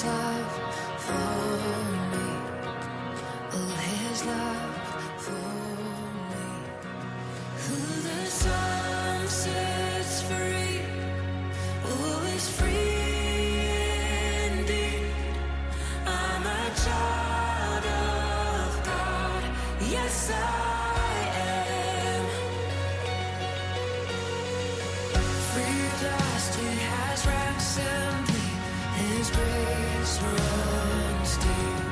love for me. Oh, his love for me. Who the Son sets free, oh, is free indeed. I'm a child of God. Yes, I am. Free at last, he has ransomed me. His grace runs deep.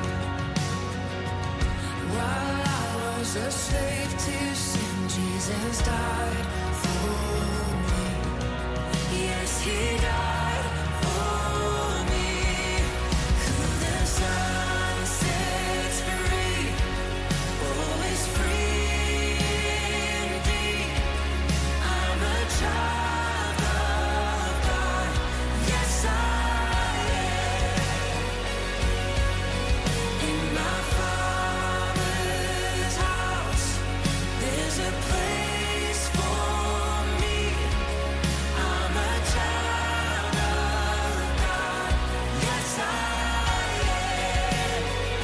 While I was a slave to sin, Jesus died for me. Yes, he died for me. Who the Son sets free, oh, is free indeed. I'm a child of God. Yes, I am. In my Father's house, there's a place for me. I'm a child of God. Yes, I am.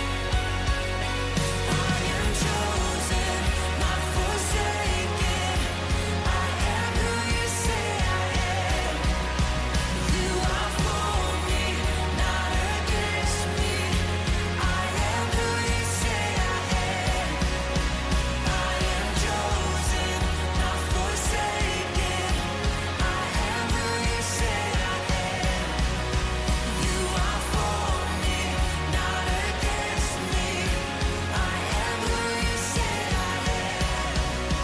I am chosen, not forsaken. I am who you say I am. You are for me, not against me. I am who you say I am. I am chosen, not forsaken. I am who you say I am. You are for me, not against me. I am who you say I am.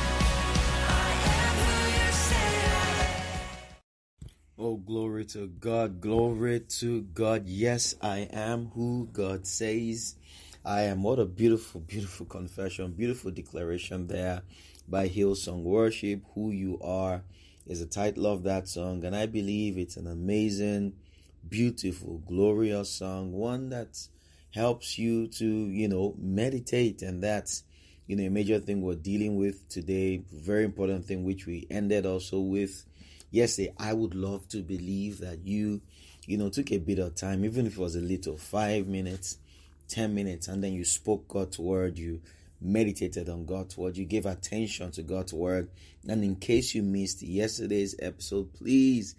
I am who you say I am. Oh, glory to God, glory to God. Yes, I am who God says I am. What a beautiful, beautiful confession, beautiful declaration there by Hillsong Worship. Who You Are is the title of that song, and I believe it's an amazing, beautiful, glorious song, one that helps you to, meditate, and that's, a major thing we're dealing with today, very important thing, which we ended also with yesterday. I would love to believe that you took a bit of time, even if it was a little, 5 minutes, 10 minutes, and then you spoke God's word, you meditated on God's word, you gave attention to God's word. And in case you missed yesterday's episode, please,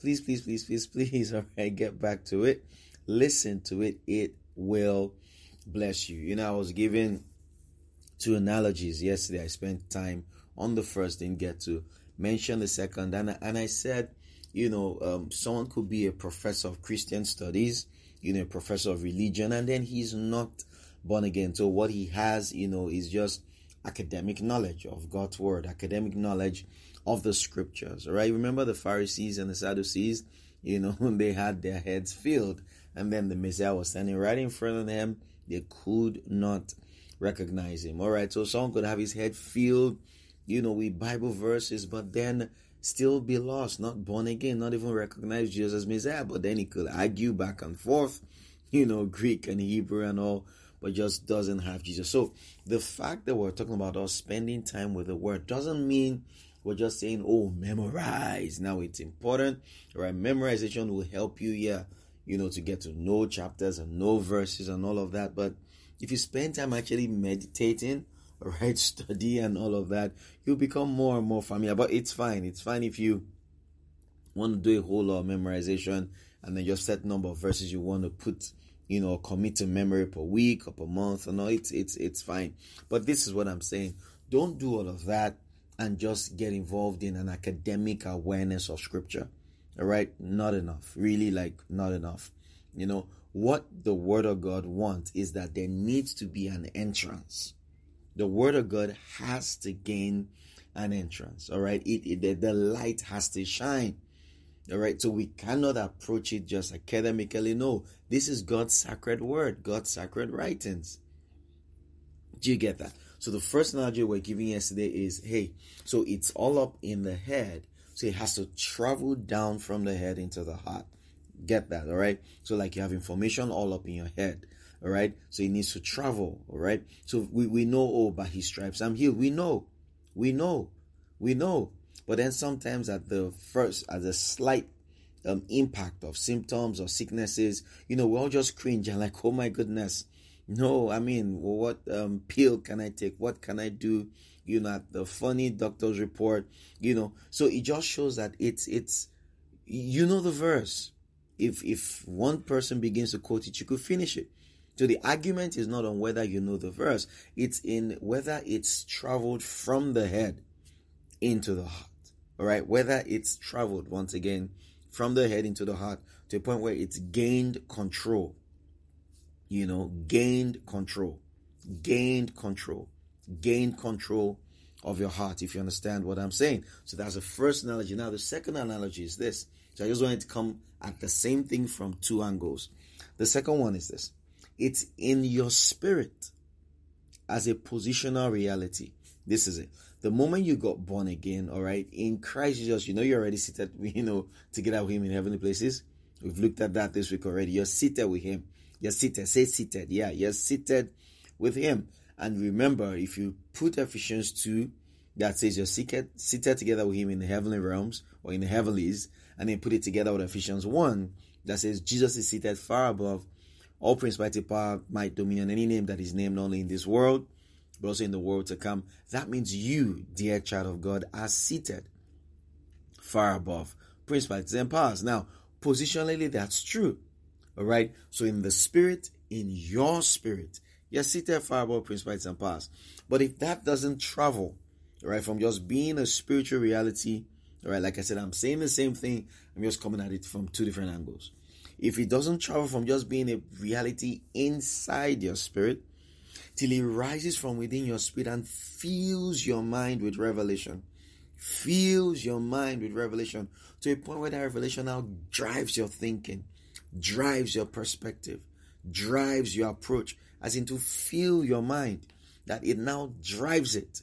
all right, get back to it, listen to it. It will bless you. I was giving two analogies yesterday. I spent time on the first, didn't get to mention the second, and I said, someone could be a professor of Christian studies, a professor of religion, and then he's not born again. So what he has, is just academic knowledge of God's word, academic knowledge of the scriptures. All right. Remember the Pharisees and the Sadducees, they had their heads filled, and then the Messiah was standing right in front of them. They could not recognize him. All right. So someone could have his head filled, with Bible verses, but then still be lost, not born again, not even recognize Jesus as Messiah. But then he could argue back and forth, Greek and Hebrew and all, but just doesn't have Jesus. So the fact that we're talking about us spending time with the word doesn't mean we're just saying, oh, memorize. Now it's important, right? Memorization will help you, to get to know chapters and know verses and all of that. But if you spend time actually meditating, right, study and all of that, you'll become more and more familiar. But it's fine. It's fine if you want to do a whole lot of memorization and then just set number of verses you want to put, commit to memory per week or per month. No, it's fine. But this is what I'm saying. Don't do all of that and just get involved in an academic awareness of scripture. All right. Not enough. Really, not enough. What the word of God wants is that there needs to be an entrance. The word of God has to gain an entrance. All right. The light has to shine. All right. So we cannot approach it just academically. No, this is God's sacred word, God's sacred writings. Do you get that? So the first analogy we're giving yesterday is, so it's all up in the head. So it has to travel down from the head into the heart. Get that? All right. So like you have information all up in your head. All right. So it needs to travel. All right. So we know, by his stripes I'm healed. We know. But then sometimes at the slight impact of symptoms or sicknesses, we all just cringe and like, oh my goodness. No, I mean, what pill can I take? What can I do? At the funny doctor's report, So it just shows that it's the verse. If one person begins to quote it, you could finish it. So the argument is not on whether you know the verse. It's in whether it's traveled from the head into the heart. All right? Whether it's traveled, once again, from the head into the heart to a point where it's gained control. Gained control of your heart, if you understand what I'm saying. So that's the first analogy. Now, the second analogy is this. So I just wanted to come at the same thing from two angles. The second one is this. It's in your spirit as a positional reality. This is it. The moment you got born again, all right, in Christ Jesus, you're already seated, together with him in heavenly places. We've looked at that this week already. You're seated with him. You're seated. Say seated. Yeah, you're seated with him. And remember, if you put Ephesians 2, that says you're seated together with him in the heavenly realms or in the heavenlies, and then put it together with Ephesians 1, that says Jesus is seated far above all principality, power, might, dominion, any name that is named not only in this world, but also in the world to come. That means you, dear child of God, are seated far above principalities and powers. Now, positionally, that's true. All right. So in the spirit, in your spirit, you're seated far above principalities and powers. But if that doesn't travel, all right, from just being a spiritual reality, all right, like I said, I'm saying the same thing. I'm just coming at it from two different angles. If it doesn't travel from just being a reality inside your spirit till it rises from within your spirit and fills your mind with revelation, to a point where that revelation now drives your thinking, drives your perspective, drives your approach, as in to fill your mind, that it now drives it.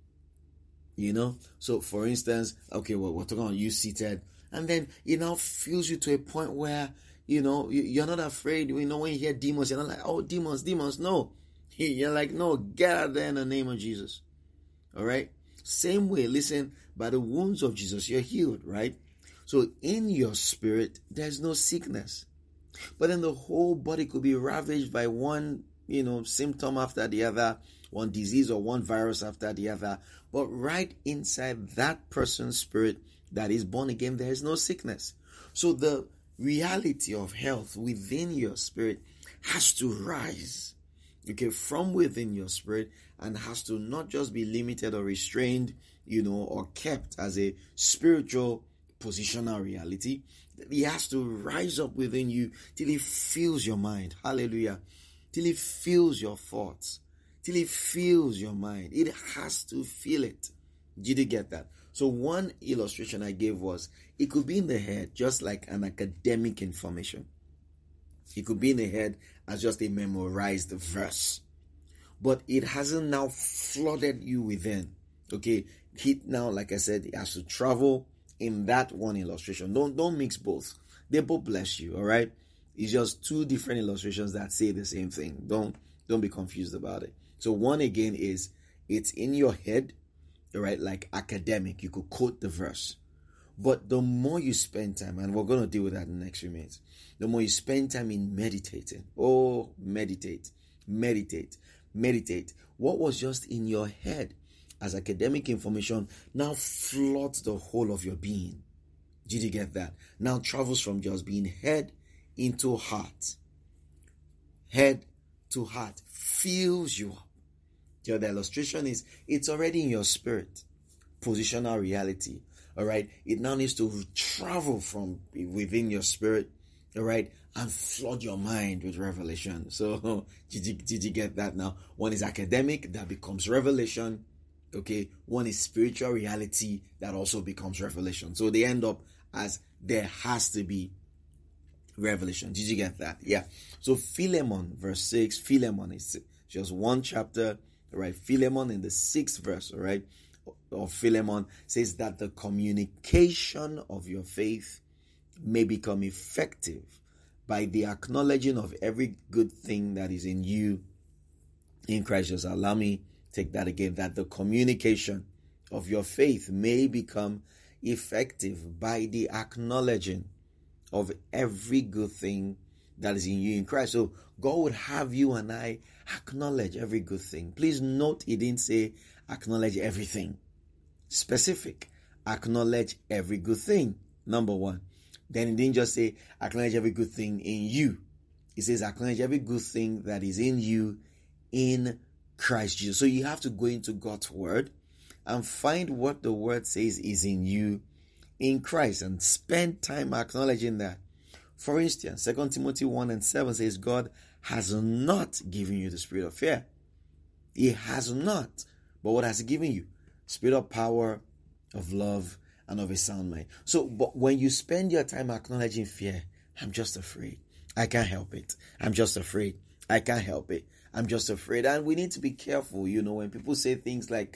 So for instance, okay, well, we're talking about you seated, and then it now fills you to a point where, you're not afraid. When you hear demons, you're not like, oh, demons, no. You're like, no, get out there in the name of Jesus. All right? Same way, listen, by the wounds of Jesus, you're healed, right? So in your spirit, there's no sickness. But then the whole body could be ravaged by one, symptom after the other, one disease or one virus after the other. But right inside that person's spirit that is born again, there is no sickness. So the reality of health within your spirit has to rise, from within your spirit, and has to not just be limited or restrained, or kept as a spiritual positional reality. It has to rise up within you till it fills your mind. Hallelujah. Till it fills your thoughts. Till it fills your mind. It has to feel it. Did you get that? So one illustration I gave was, it could be in the head just like an academic information. It could be in the head as just a memorized verse. But it hasn't now flooded you within. Okay? It now, like I said, it has to travel in that one illustration. Don't mix both. They both bless you, all right? It's just two different illustrations that say the same thing. Don't be confused about it. So one again is, it's in your head, all right, like academic. You could quote the verse. But the more you spend time, and we're going to deal with that in the next few minutes, the more you spend time in meditating. Oh, meditate. What was just in your head as academic information now floods the whole of your being. Did you get that? Now travels from just being head into heart. Head to heart. Fills you up. The illustration is, it's already in your spirit. Positional reality. All right. It now needs to travel from within your spirit. All right. And flood your mind with revelation. So did you get that now? One is academic, that becomes revelation. Okay. One is spiritual reality, that also becomes revelation. So they end up as, there has to be revelation. Did you get that? Yeah. So Philemon, verse 6, Philemon is just one chapter. All right. Philemon in the 6th verse. All right. Of Philemon says that the communication of your faith may become effective by the acknowledging of every good thing that is in you in Christ Jesus. Allow me take that again, that the communication of your faith may become effective by the acknowledging of every good thing that is in you in Christ. So God would have you and I acknowledge every good thing. Please note, He didn't say acknowledge everything. Specific. Acknowledge every good thing. Number one. Then He didn't just say acknowledge every good thing in you. He says acknowledge every good thing that is in you in Christ Jesus. So you have to go into God's word and find what the word says is in you in Christ and spend time acknowledging that. For instance, 2 Timothy 1:7 says God has not given you the spirit of fear. He has not. But what has He given you? Spirit of power, of love, and of a sound mind. So, but when you spend your time acknowledging fear, I'm just afraid. I can't help it. I'm just afraid. I can't help it. I'm just afraid. And we need to be careful, when people say things like,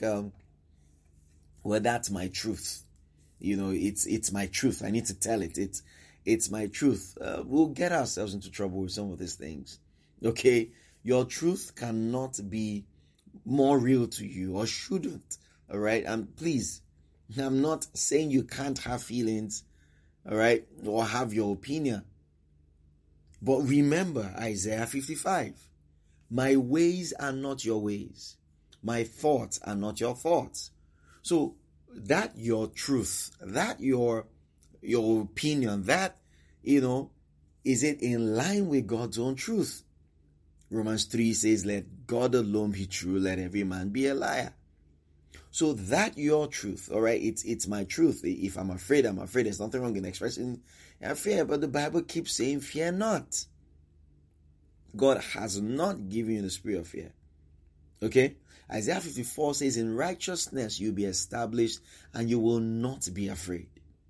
well, that's my truth. It's my truth. I need to tell it. It's my truth. We'll get ourselves into trouble with some of these things. Okay? Your truth cannot be more real to you, or shouldn't. All right? And please, I'm not saying you can't have feelings, all right, or have your opinion. But remember Isaiah 55. My ways are not your ways. My thoughts are not your thoughts. So that your truth, that your opinion, that, is it in line with God's own truth? Romans 3 says, let God alone be true, let every man be a liar. So that your truth, all right, it's my truth. If I'm afraid, I'm afraid. There's nothing wrong in expressing fear, but the Bible keeps saying, fear not. God has not given you the spirit of fear. Okay? Isaiah 54 says, in righteousness you'll be established and you will not be afraid.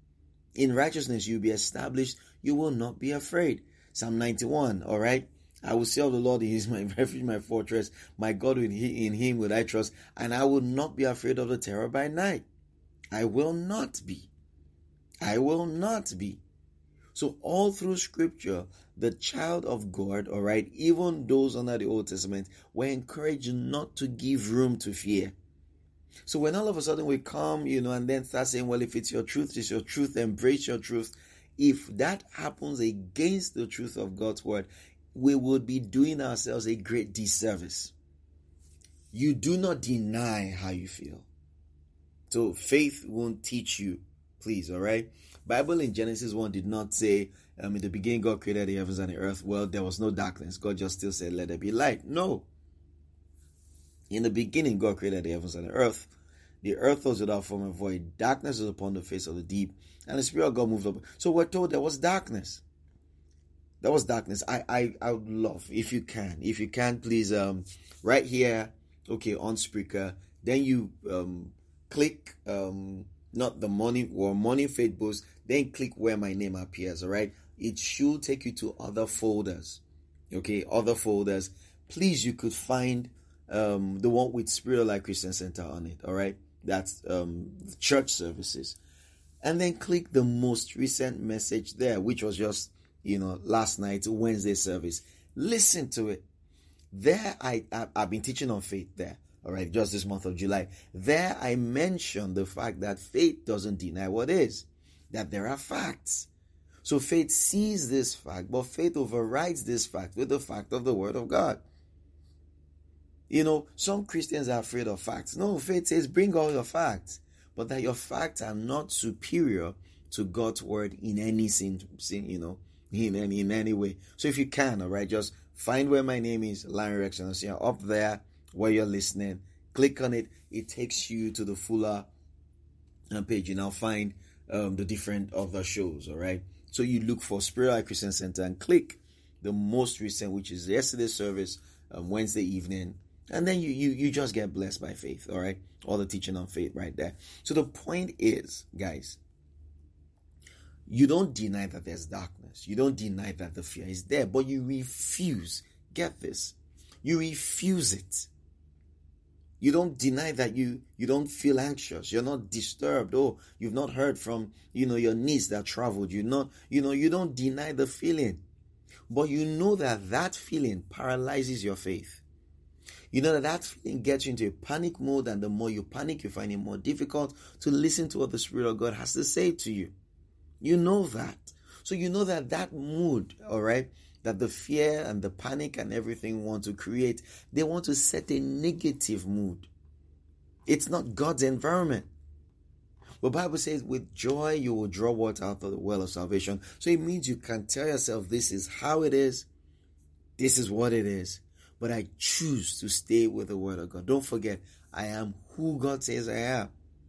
In righteousness you'll be established, you will not be afraid. Psalm 91, all right? I will say of the Lord, He is my refuge, my fortress, my God, in Him will I trust, and I will not be afraid of the terror by night. I will not be. I will not be. So all through Scripture, the child of God, all right, even those under the Old Testament, were encouraged not to give room to fear. So when all of a sudden we come, and then start saying, well, if it's your truth, it's your truth, embrace your truth. If that happens against the truth of God's word, we would be doing ourselves a great disservice. You do not deny how you feel. So faith won't teach you, please, all right? Bible in Genesis 1 did not say, in the beginning God created the heavens and the earth. Well, there was no darkness. God just still said, let there be light. No. In the beginning, God created the heavens and the earth. The earth was without form and void. Darkness was upon the face of the deep. And the Spirit of God moved up. So we're told there was darkness. That was darkness. I would love, if you can, please, right here, okay, on Spreaker, then you click, not the morning faith boost, then click where my name appears, all right? It should take you to other folders, okay, other folders. Please, you could find the one with Spirit of Life Christian Center on it, all right? That's church services. And then click the most recent message there, which was just, last night, Wednesday service. Listen to it. There, I've been teaching on faith there. All right, just this month of July. There, I mentioned the fact that faith doesn't deny what is, that there are facts. So faith sees this fact, but faith overrides this fact with the fact of the Word of God. Some Christians are afraid of facts. No, faith says, bring all your facts, but that your facts are not superior to God's Word in any in any way. So if you can, all right, just find where my name is, Lion Rex, up there where you're listening. Click on it. It takes you to the fuller page. You now find the different other shows, all right? So you look for Spirit Life Christian Center and click the most recent, which is yesterday's service, Wednesday evening. And then you just get blessed by faith, all right? All the teaching on faith right there. So the point is, guys, you don't deny that there's darkness. You don't deny that the fear is there, but you refuse. Get this. You refuse it. You don't deny that you don't feel anxious. You're not disturbed. Oh, you've not heard from, your niece that traveled. You don't deny the feeling. But you know that feeling paralyzes your faith. You know that feeling gets you into a panic mode, and the more you panic, you find it more difficult to listen to what the Spirit of God has to say to you. You know that. So you know that mood, all right, that the fear and the panic and everything want to create, they want to set a negative mood. It's not God's environment. The Bible says, with joy you will draw water out of the well of salvation. So it means you can tell yourself, this is how it is, this is what it is, but I choose to stay with the word of God. Don't forget, I am who God says I am.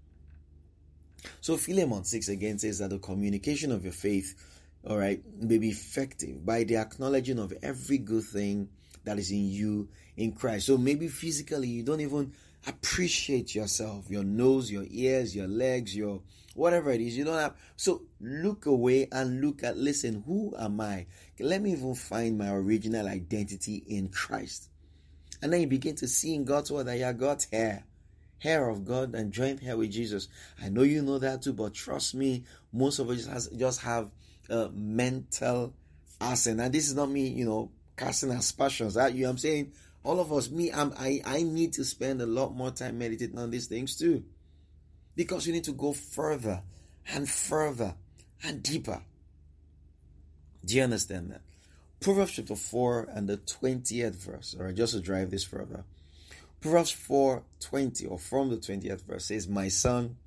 So Philemon 6 again says that the communication of your faith, all right, may be effective by the acknowledging of every good thing that is in you in Christ. So maybe physically you don't even appreciate yourself, your nose, your ears, your legs, your whatever it is. You don't have. So look away and look at, listen, who am I? Let me even find my original identity in Christ. And then you begin to see in God's word that you are God's hair of God and joint hair with Jesus. I know you know that too, but trust me, most of us just have mental accent. And this is not me, casting aspersions at you. I'm saying all of us, I need to spend a lot more time meditating on these things too. Because you need to go further and further and deeper. Do you understand that? Proverbs chapter 4 and the 20th verse, all right, just to drive this further. Proverbs 4:20, or from the 20th verse, says, my son,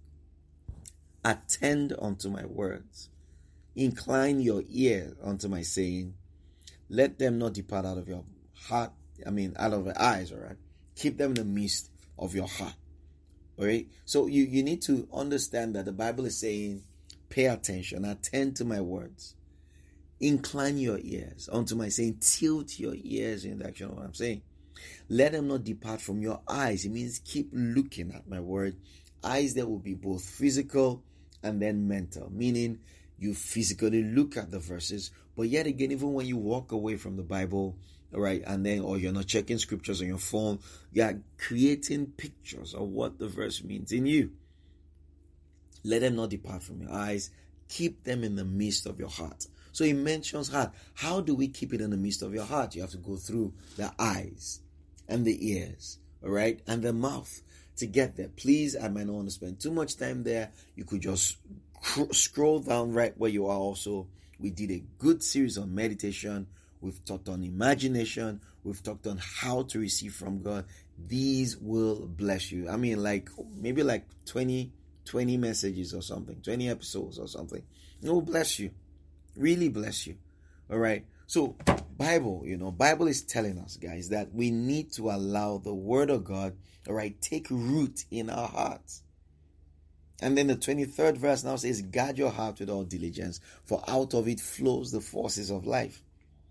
attend unto my words. Incline your ear unto my saying. Let them not depart out of your heart, out of your eyes, all right? Keep them in the midst of your heart, all right? So you need to understand that the Bible is saying, pay attention, attend to my words. Incline your ears unto my saying, tilt your ears in the direction of what I'm saying. Let them not depart from your eyes. It means keep looking at my word. Eyes that will be both physical and then mental, meaning you physically look at the verses, but yet again, even when you walk away from the Bible, all right, and then, or you're not checking scriptures on your phone, you're creating pictures of what the verse means in you. Let them not depart from your eyes. Keep them in the midst of your heart. So he mentions heart. How do we keep it in the midst of your heart? You have to go through the eyes and the ears, all right, and the mouth to get there. Please, I might not want to spend too much time there. You could just scroll down right where you are also. We did a good series on meditation. We've talked on imagination. We've talked on how to receive from God. These will bless you. Maybe 20 messages or something, 20 episodes or something. It will bless you. Really bless you. All right. So Bible is telling us, guys, that we need to allow the word of God, all right, take root in our hearts. And then the 23rd verse now says, guard your heart with all diligence, for out of it flows the forces of life.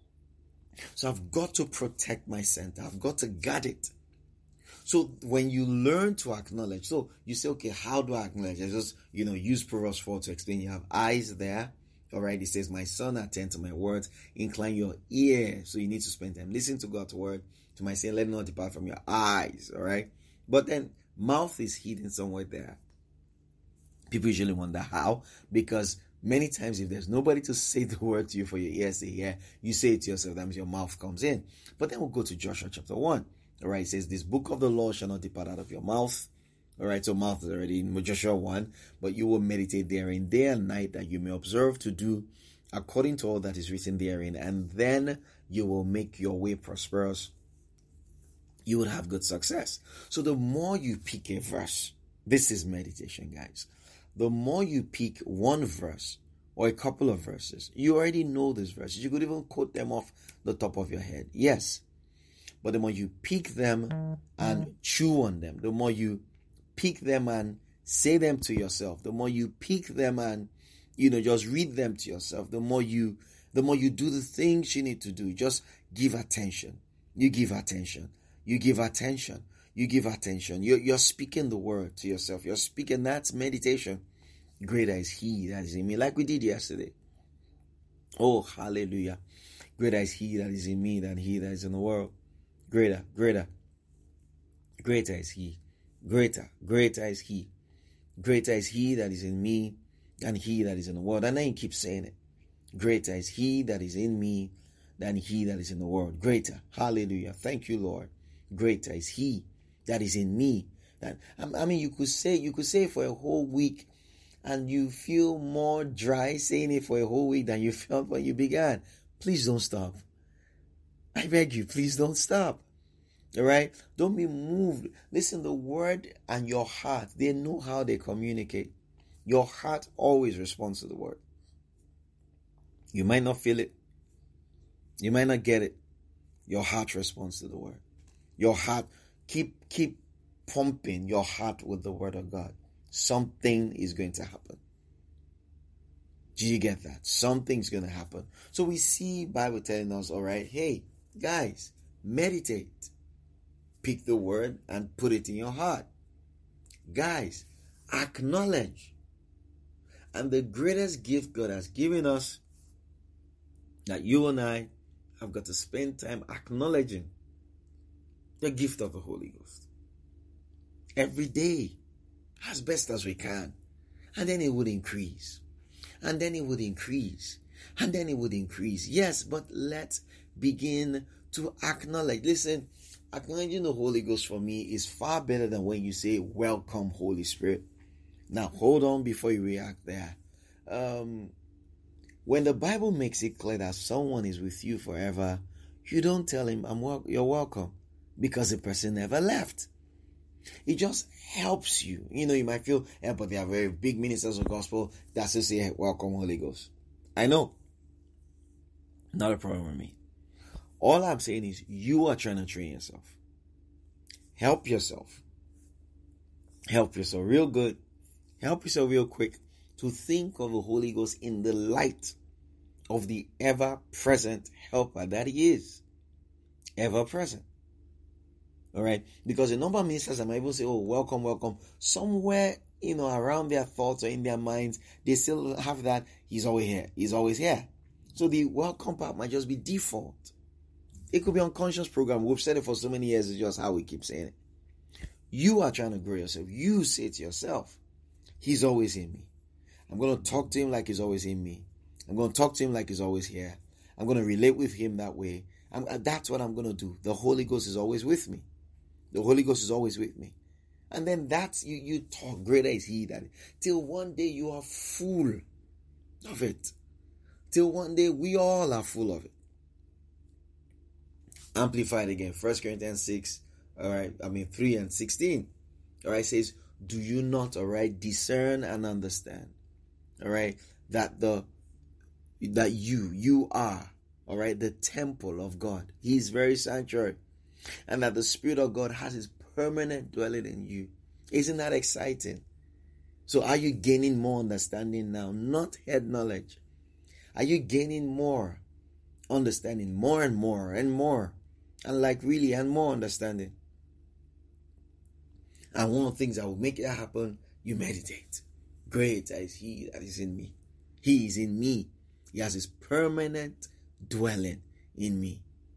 So I've got to protect my center. I've got to guard it. So when you learn to acknowledge, so you say, okay, how do I acknowledge? I just, use Proverbs 4 to explain. You have eyes there. All right, it says, my son, attend to my words, incline your ear. So you need to spend time. Listen to God's word. To my saying, let it not depart from your eyes. All right. But then mouth is hidden somewhere there. People usually wonder how, because many times if there's nobody to say the word to you for your ears to hear, you say it to yourself. That means your mouth comes in. But then we'll go to Joshua chapter 1. All right, it says, this book of the law shall not depart out of your mouth. All right, so mouth is already in Joshua 1, but you will meditate therein day and night, that you may observe to do according to all that is written therein, and then you will make your way prosperous. You will have good success. So the more you pick a verse, this is meditation, guys. The more you pick one verse or a couple of verses, you already know these verses. You could even quote them off the top of your head. Yes. But the more you pick them and chew on them, the more you pick them and say them to yourself, the more you pick them and just read them to yourself, the more you do the things you need to do. Just give attention. You give attention. You give attention. You give attention. You're speaking the word to yourself. You're speaking. That's meditation. Greater is he that is in me, like we did yesterday. Oh, hallelujah. Greater is he that is in me than he that is in the world. Greater is he. Greater is he. Greater is he that is in me than he that is in the world. And then he keeps saying it. Greater is he that is in me than he that is in the world. Greater. Hallelujah. Thank you, Lord. Greater is he that is in me. You could say for a whole week and you feel more dry saying it for a whole week than you felt when you began, please don't stop. I beg you, please don't stop. All right? Don't be moved. Listen, the word and your heart, they know how they communicate. Your heart always responds to the word. You might not feel it. You might not get it. Your heart responds to the word. Your heart, keep pumping your heart with the word of God. Something is going to happen. Do you get that? Something's going to happen. So we see Bible telling us, all right, hey, guys, meditate. Pick the word and put it in your heart. Guys, acknowledge. And the greatest gift God has given us, that you and I have got to spend time acknowledging the gift of the Holy Ghost. Every day, as best as we can. And then it would increase. And then it would increase. And then it would increase. Yes, but let's begin to acknowledge. Listen, acknowledging the Holy Ghost for me is far better than when you say, welcome, Holy Spirit. Now, hold on before you react there. When the Bible makes it clear that someone is with you forever, you don't tell him, you're welcome, because the person never left. It just helps you. You might feel, but they are very big ministers of gospel that still say, welcome, Holy Ghost. I know. Not a problem with me. All I'm saying is you are trying to train yourself. Help yourself. Help yourself real good. Help yourself real quick to think of the Holy Ghost in the light of the ever-present helper that he is. Ever-present. All right? Because a number of ministers might even say, oh, welcome, welcome. Somewhere, around their thoughts or in their minds, they still have that, he's always here. He's always here. So the welcome part might just be default. It could be unconscious program. We've said it for so many years. It's just how we keep saying it. You are trying to grow yourself. You say to yourself, he's always in me. I'm going to talk to him like he's always in me. I'm going to talk to him like he's always here. I'm going to relate with him that way. That's what I'm going to do. The Holy Ghost is always with me. The Holy Ghost is always with me. And then that's, you talk, greater is he that, till one day you are full of it. Till one day we all are full of it. Amplified again, 1 Corinthians 6, 3 and 16. All right, says, do you not, all right, discern and understand, all right, that you are, all right, the temple of God, his very sanctuary, and that the Spirit of God has his permanent dwelling in you. Isn't that exciting? So are you gaining more understanding now? Not head knowledge. Are you gaining more understanding, more and more and more? And and more understanding. And one of the things that will make it happen, you meditate. Greater is he that is in me. He is in me. He has his permanent dwelling in me.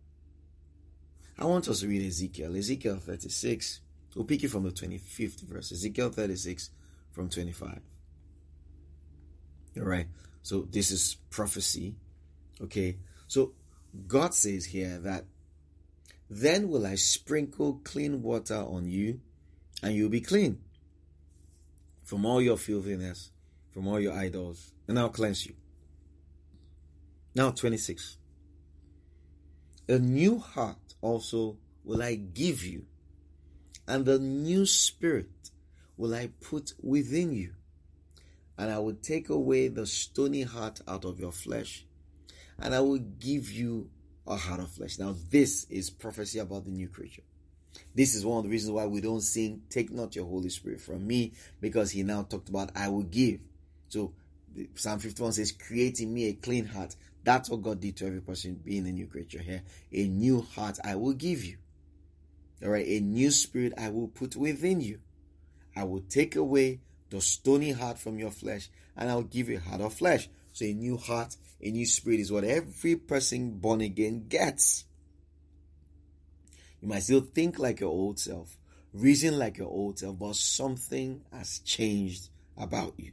I want us to read Ezekiel 36. We'll pick it from the 25th verse. Ezekiel 36 from 25. All right. So this is prophecy. Okay. So God says here that, then will I sprinkle clean water on you, and you'll be clean from all your filthiness, from all your idols, and I'll cleanse you. Now 26. A new heart also will I give you, and a new spirit will I put within you. And I will take away the stony heart out of your flesh, and I will give you a heart of flesh. Now this is prophecy about the new creature. This is one of the reasons why we don't sing, take not your Holy Spirit from me, because he now talked about, I will give. So Psalm 51 says, create in me a clean heart. That's what God did to every person being a new creature here. A new heart I will give you. All right, a new spirit I will put within you. I will take away the stony heart from your flesh, and I will give you a heart of flesh. So a new heart, a new spirit is what every person born again gets. You might still think like your old self, reason like your old self, but something has changed about you.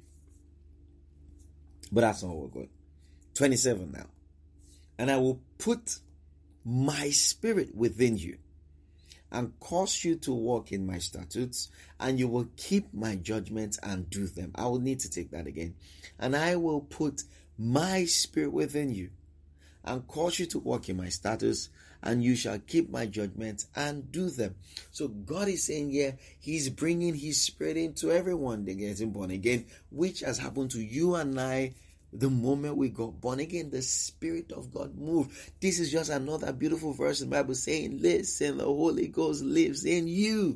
But that's not what we're going. 27 now. And I will put my spirit within you, and cause you to walk in my statutes, and you will keep my judgments and do them. I will need to take that again. And I will put my spirit within you and cause you to walk in my statutes, and you shall keep my judgments and do them. So God is saying here, he's bringing his spirit into everyone that gets born again, which has happened to you and I. The moment we got born again, the Spirit of God moved. This is just another beautiful verse in the Bible saying, listen, the Holy Ghost lives in you.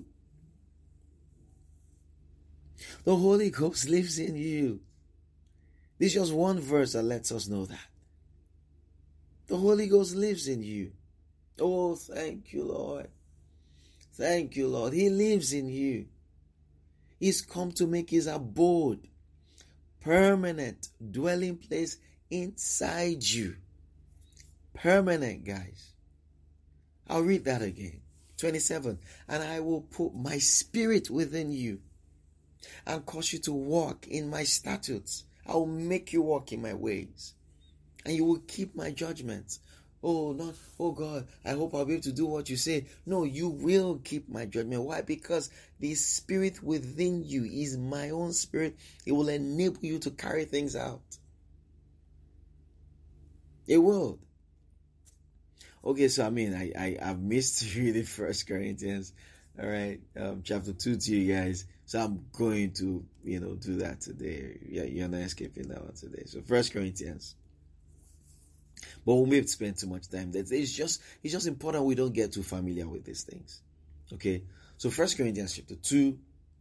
The Holy Ghost lives in you. This is just one verse that lets us know that. The Holy Ghost lives in you. Oh, thank you, Lord. Thank you, Lord. He lives in you. He's come to make his abode, permanent dwelling place inside you. Permanent, guys. I'll read that again. 27. And I will put my spirit within you and cause you to walk in my statutes. I will make you walk in my ways, and you will keep my judgments. Oh, not, oh God, I hope I'll be able to do what you say. No, you will keep my judgment. Why? Because the spirit within you is my own spirit. It will enable you to carry things out. It will. Okay, so I've missed reading 1 Corinthians, all right, chapter 2 to you guys. So I'm going to, do that today. Yeah, you're not escaping that one today. So 1 Corinthians. But we won't spend too much time there. It's just important we don't get too familiar with these things. Okay? So 1 Corinthians chapter 2,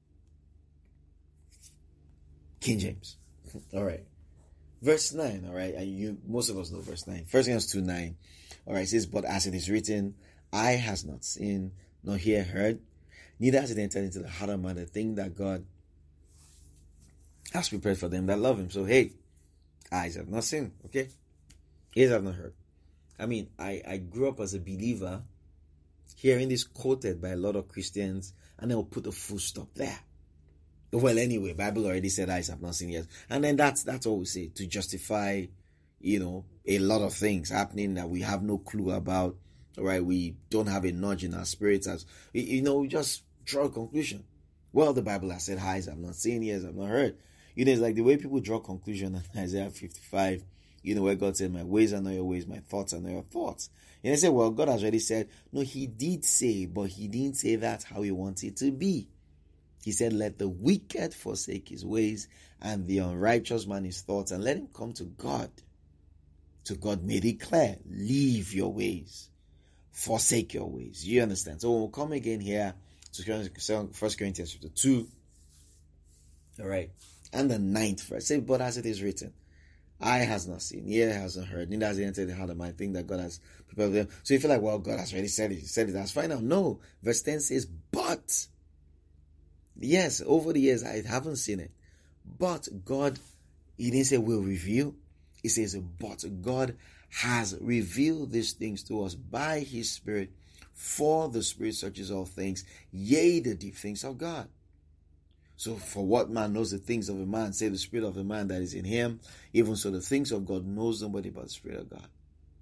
King James. All right. Verse 9, all right? And most of us know verse 9. 1 Corinthians 2, 9. All right, it says, but as it is written, eye has not seen, nor ear heard, neither has it entered into the heart of man the thing that God has prepared for them that love him. So, hey, eyes have not seen, okay? Ears have not heard. I grew up as a believer hearing this quoted by a lot of Christians, and they'll put a full stop there. Well, anyway, Bible already said eyes have not seen yet. And then that's all we say to justify, a lot of things happening that we have no clue about. All right, we don't have a nudge in our spirits as, we just draw a conclusion. Well, the Bible has said eyes have not seen, ears have not heard. It's like the way people draw conclusion in Isaiah 55, where God said, my ways are not your ways, my thoughts are not your thoughts. And they say, well, God has already said, no, he did say, but he didn't say that's how he wants it to be. He said, let the wicked forsake his ways and the unrighteous man his thoughts, and let him come to God. To God made it clear, leave your ways, forsake your ways. You understand? So we'll come again here to 1 Corinthians chapter 2. All right. And the 9th verse. Say, but as it is written, eye has not seen, ear has not heard, neither has it entered the heart of man thing that God has prepared for them. So you feel like, well, God has already said it. He said it. That's fine now. No. Verse 10 says, but. Yes, over the years, I haven't seen it. But God, he didn't say will reveal. He says, but God has revealed these things to us by his Spirit, for the Spirit searches all things, yea, the deep things of God. So for what man knows the things of a man, say the Spirit of a man that is in him, even so the things of God knows nobody but the Spirit of God.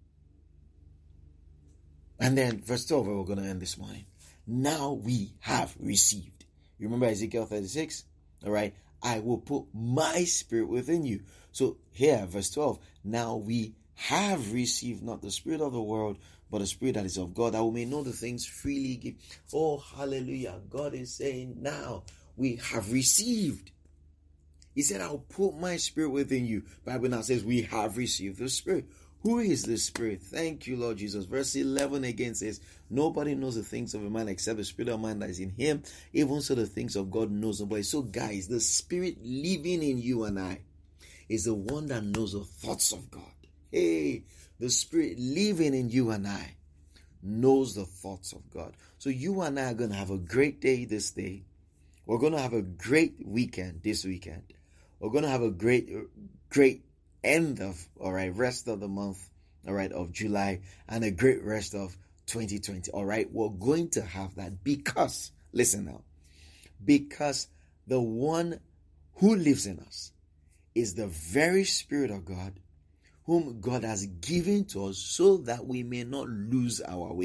And then verse 12, where we're going to end this morning. Now we have received. You remember Ezekiel 36? All right. I will put my spirit within you. So here, verse 12. Now we have received not the spirit of the world, but the spirit that is of God, that we may know the things freely give. Oh, hallelujah. God is saying now we have received. He said, I'll put my spirit within you. Bible now says we have received the Spirit. Who is the Spirit? Thank you, Lord Jesus. Verse 11 again says, nobody knows the things of a man except the Spirit of man that is in him. Even so the things of God knows nobody. So guys, the Spirit living in you and I is the one that knows the thoughts of God. Hey, the Spirit living in you and I knows the thoughts of God. So you and I are going to have a great day this day. We're going to have a great weekend this weekend. We're going to have a great end of, rest of the month, of July, and a great rest of 2020. We're going to have that because, listen now, because the one who lives in us is the very Spirit of God, whom God has given to us so that we may not lose our way.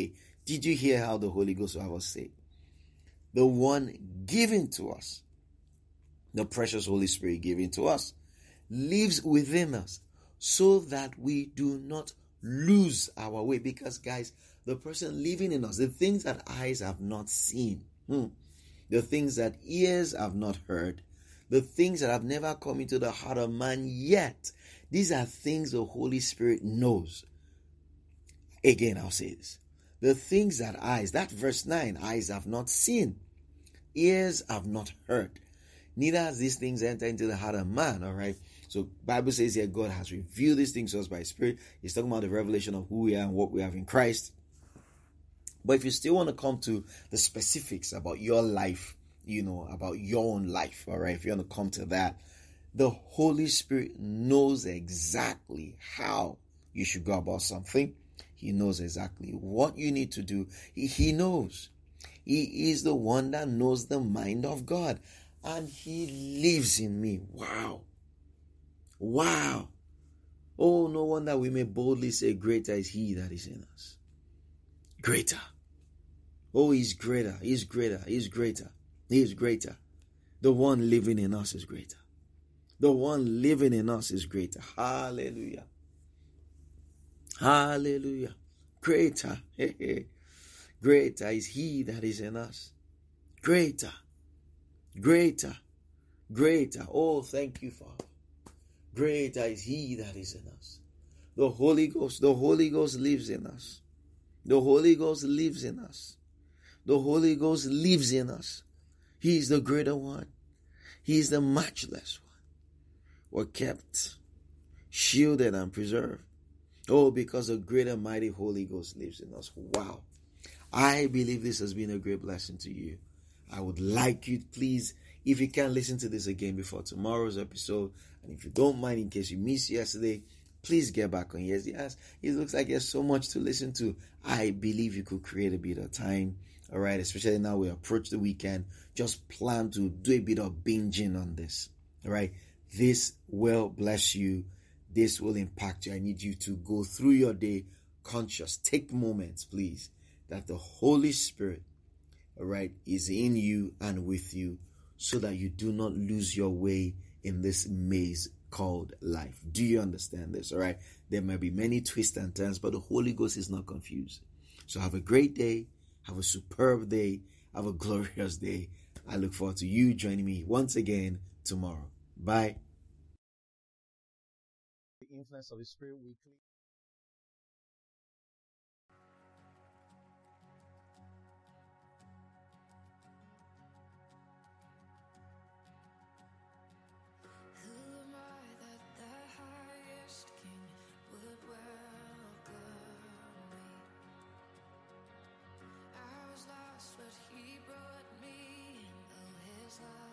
Did you hear how the Holy Ghost will have us say? The one given to us, the precious Holy Spirit given to us, lives within us so that we do not lose our way. Because, guys, the person living in us, the things that eyes have not seen, the things that ears have not heard, the things that have never come into the heart of man yet, these are things the Holy Spirit knows. Again, I'll say this. The things that eyes, that verse 9, eyes have not seen, ears have not heard, neither has these things entered into the heart of man. All right. So Bible says here God has revealed these things to us by His Spirit. He's talking about the revelation of who we are and what we have in Christ. But if you still want to come to the specifics about your life, about your own life, all right, if you want to come to that, the Holy Spirit knows exactly how you should go about something. He knows exactly what you need to do. He knows. He is the one that knows the mind of God. And He lives in me. Wow. Wow. Oh, no wonder we may boldly say, greater is He that is in us. Greater. Oh, He's greater. He's greater. He's greater. He is greater. The one living in us is greater. The one living in us is greater. Hallelujah. Hallelujah. Greater. Greater is He that is in us. Greater. Greater. Greater. Oh, thank you, Father. Greater is He that is in us. The Holy Ghost lives in us. The Holy Ghost lives in us. The Holy Ghost lives in us. He is the greater one. He is the matchless one. We're kept, shielded, and preserved. Oh, because the greater mighty Holy Ghost lives in us. Wow. I believe this has been a great blessing to you. I would like you, please, if you can, listen to this again before tomorrow's episode. And if you don't mind, in case you missed yesterday, please get back on yesterday. It looks like there's so much to listen to. I believe you could create a bit of time. All right, especially now we approach the weekend. Just plan to do a bit of binging on this. All right, this will bless you. This will impact you. I need you to go through your day conscious. Take moments, please, that the Holy Spirit, all right, is in you and with you, so that you do not lose your way in this maze called life. Do you understand this? All right, there might be many twists and turns, but the Holy Ghost is not confused. So have a great day. Have a superb day. Have a glorious day. I look forward to you joining me once again tomorrow. Bye. The Influence of the Spirit Weekly. Who am I that the highest King would welcome me? I was lost, but He brought me in. Oh, His love